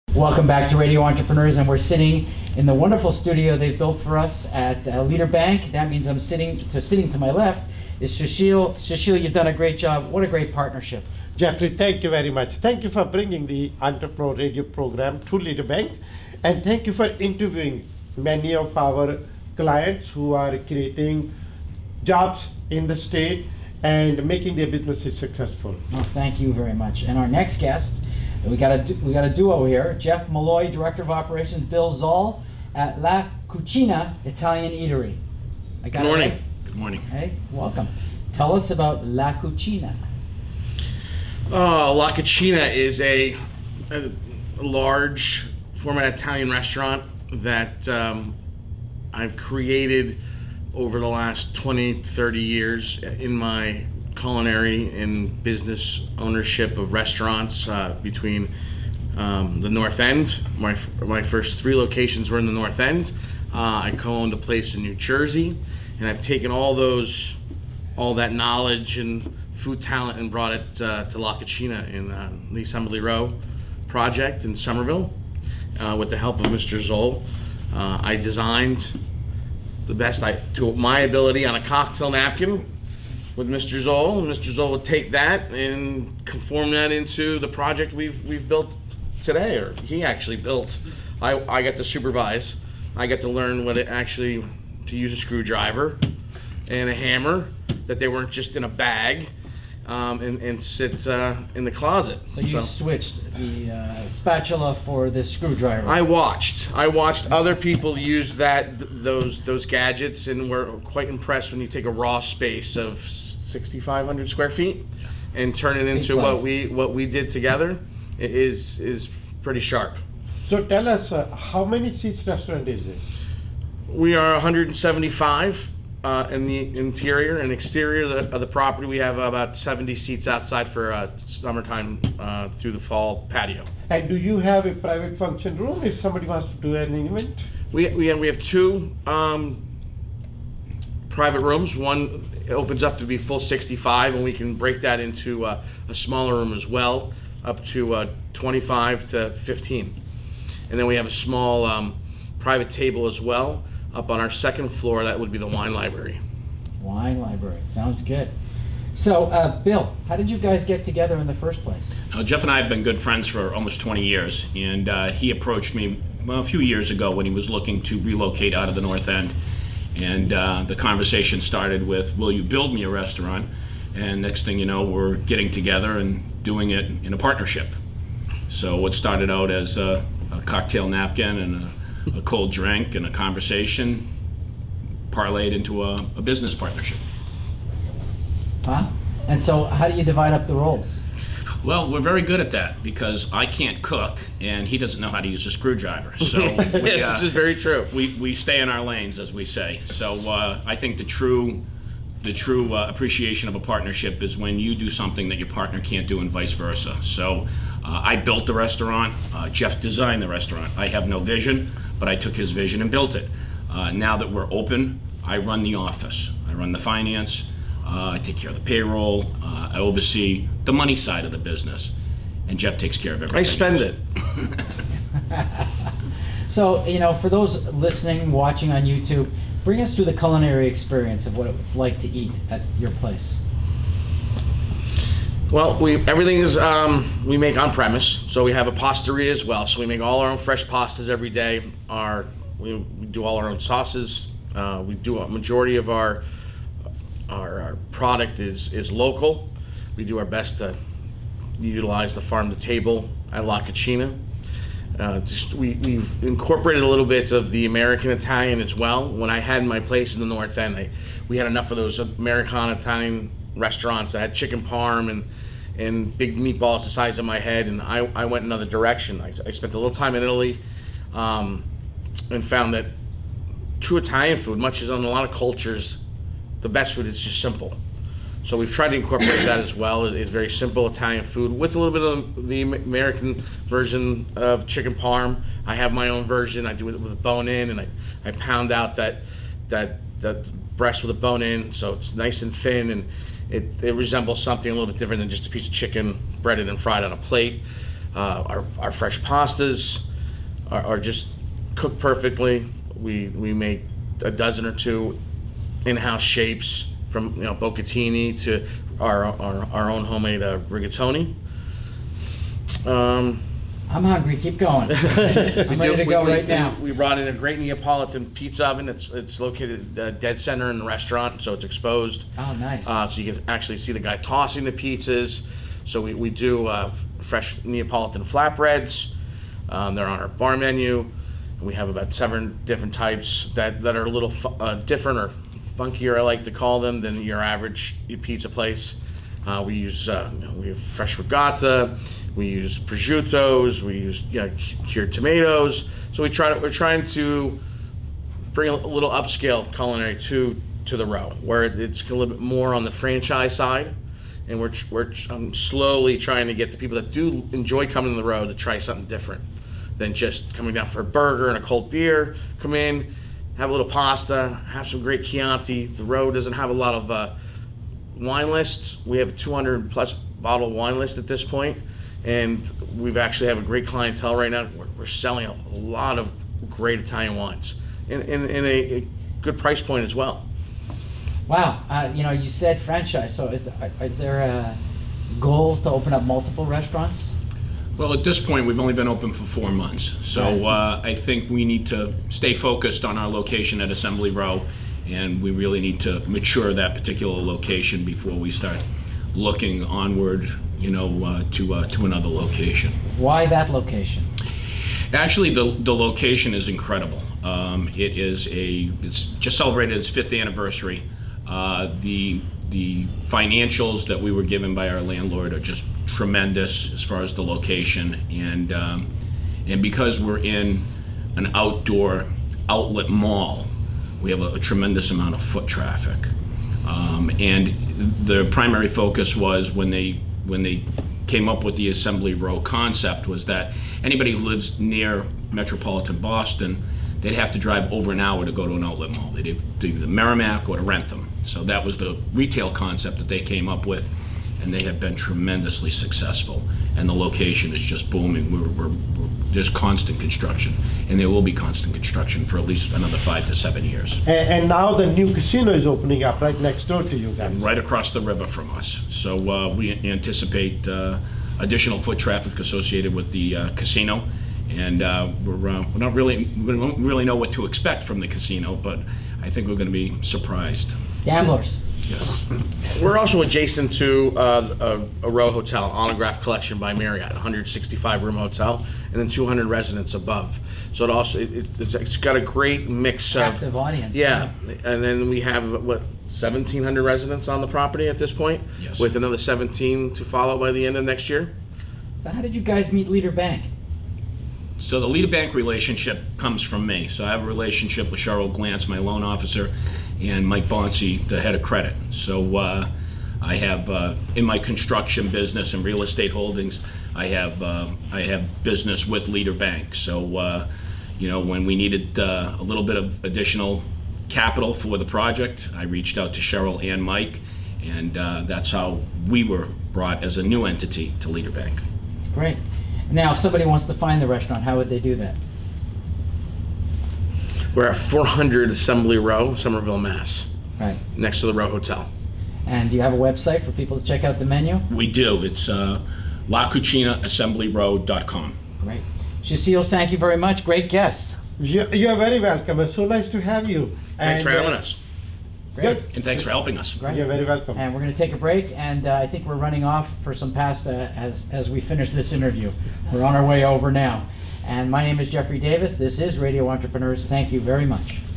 Welcome back to Radio Entrepreneurs, and we're sitting in the wonderful studio they've built for us at Leader Bank. That means I'm sitting to my left is Sushil. Sushil, you've done a great job. What a great partnership. Jeffrey, thank you very much. Thank you for bringing the Entrepreneur Radio program to Leader Bank, and thank you for interviewing many of our clients who are creating jobs in the state and making their businesses successful. Oh, thank you very much. And our next guest, we got a duo here. Jeff Malloy, Director of Operations, Bill Zoll at La Cucina Italian Eatery. Good morning. Right? Good morning. Hey, welcome. Tell us about La Cucina. La Cucina is a large format Italian restaurant that I've created over the last 20, 30 years in my culinary and business ownership of restaurants between the North End. My first 3 locations were in the North End. I co-owned a place in New Jersey, and I've taken all that knowledge and food talent and brought it to La Cucina in the Assembly Row project in Somerville with the help of Mr. Zoll. I designed the best to my ability on a cocktail napkin with Mr. Zoll, and Mr. Zoll would take that and conform that into the project we've built today, or he actually built. I got to supervise. I got to learn to use a screwdriver and a hammer, that they weren't just in a bag and sit in the closet. So you switched the spatula for the screwdriver. I watched other people use those gadgets, and were quite impressed when you take a raw space of 6,500 square feet and turn it into what we did together. It is pretty sharp. So tell us, how many seats restaurant is this? We are 175 in the interior and exterior of the property. We have about 70 seats outside for summertime through the fall patio. And do you have a private function room if somebody wants to do an event? We have 2 private rooms. One opens up to be full 65, and we can break that into a smaller room as well, up to 25 to 15. And then we have a small private table as well up on our second floor. That would be the wine library. Wine library, sounds good. So, Bill, how did you guys get together in the first place? Jeff and I have been good friends for almost 20 years, and he approached me a few years ago when he was looking to relocate out of the North End. And the conversation started with, will you build me a restaurant? And next thing you know, we're getting together and doing it in a partnership. So what started out as a cocktail napkin and a cold drink and a conversation parlayed into a business partnership. Huh? And so how do you divide up the roles? Well, we're very good at that because I can't cook and he doesn't know how to use a screwdriver. So this is very true. We stay in our lanes, as we say. So I think the true appreciation of a partnership is when you do something that your partner can't do and vice versa. So I built the restaurant. Jeff designed the restaurant. I have no vision, but I took his vision and built it. Now that we're open, I run the office. I run the finance. I take care of the payroll. I oversee the money side of the business, and Jeff takes care of everything. I spend it. So, for those listening, watching on YouTube, bring us through the culinary experience of what it's like to eat at your place. Well, everything is we make on premise, so we have a pasteria as well. So we make all our own fresh pastas every day. We do all our own sauces. We do a majority of our product is local. We do our best to utilize the farm to table at La Cucina. We've incorporated a little bit of the American Italian as well. When I had my place in the North End, we had enough of those American Italian restaurants that had chicken parm and big meatballs the size of my head, and I went another direction. I spent a little time in Italy and found that true Italian food, much as in a lot of cultures, the best food is just simple. So we've tried to incorporate that as well. It's very simple Italian food with a little bit of the American version of chicken parm. I have my own version. I do it with a bone in, and I pound out that breast with a bone in, so it's nice and thin, and it resembles something a little bit different than just a piece of chicken breaded and fried on a plate. Our fresh pastas are just cooked perfectly. We make a dozen or two in-house shapes, from bucatini to our own homemade rigatoni. I'm hungry. Keep going. I'm ready to go right now. We brought in a great Neapolitan pizza oven. It's located dead center in the restaurant, so it's exposed. Oh, nice. So you can actually see the guy tossing the pizzas. So we do fresh Neapolitan flatbreads. They're on our bar menu. And we have about 7 different types that are a little different or funkier, I like to call them, than your average pizza place. We have fresh ricotta. We use prosciuttos. We use cured tomatoes. So we're trying to bring a little upscale culinary to the Row, where it's a little bit more on the franchise side, and we're slowly trying to get the people that do enjoy coming to the Row to try something different than just coming down for a burger and a cold beer. Come in, have a little pasta, have some great Chianti. The Row doesn't have a lot of wine lists. We have a 200 plus bottle wine list at this point, and we've actually have a great clientele right now. We're selling a lot of great Italian wines in a good price point as well. Wow. You said franchise. So is there goals to open up multiple restaurants? Well, at this point, we've only been open for 4 months. So I think we need to stay focused on our location at Assembly Row, and we really need to mature that particular location before we start looking onward, to another location. Why that location? Actually, the location is incredible. It's just celebrated its 5th anniversary. The financials that we were given by our landlord are just tremendous as far as the location, and because we're in an outdoor outlet mall, we have a tremendous amount of foot traffic. And the primary focus was when they came up with the Assembly Row concept was that anybody who lives near metropolitan Boston, they'd have to drive over an hour to go to an outlet mall. They'd do either Merrimack or to Rentham. So that was the retail concept that they came up with, and they have been tremendously successful. And the location is just booming. There's constant construction, and there will be constant construction for at least another 5 to 7 years. And now the new casino is opening up right next door to you guys. Right across the river from us. So we anticipate additional foot traffic associated with the we don't really know what to expect from the casino, but I think we're going to be surprised. Gamblers. Yes. We're also adjacent to a Row Hotel, Autograph Collection by Marriott, 165 room hotel, and then 200 residents above. So it's got a great mix of Active audience. Yeah, and then we have 1,700 residents on the property at this point, Yes. with another 17 to follow by the end of next year. So how did you guys meet Leader Bank? So the Leader Bank relationship comes from me. So I have a relationship with Cheryl Glantz, my loan officer, and Mike Bonsi, the head of credit. So I have in my construction business and real estate holdings, I have business with Leader Bank. So when we needed a little bit of additional capital for the project, I reached out to Cheryl and Mike, and that's how we were brought as a new entity to Leader Bank. Great. Now, if somebody wants to find the restaurant, how would they do that? We're at 400 Assembly Row, Somerville, Mass, Right. next to the Row Hotel. And do you have a website for people to check out the menu? We do. It's lacucinaassemblyrow.com. Great. Cecile, thank you very much. Great guest. You are very welcome. It's so nice to have you. Thanks for having us. Great. Good. And thanks for helping us. Great. You're very welcome. And we're going to take a break, and I think we're running off for some pasta as we finish this interview. We're on our way over now. And my name is Jeffrey Davis. This is Radio Entrepreneurs. Thank you very much.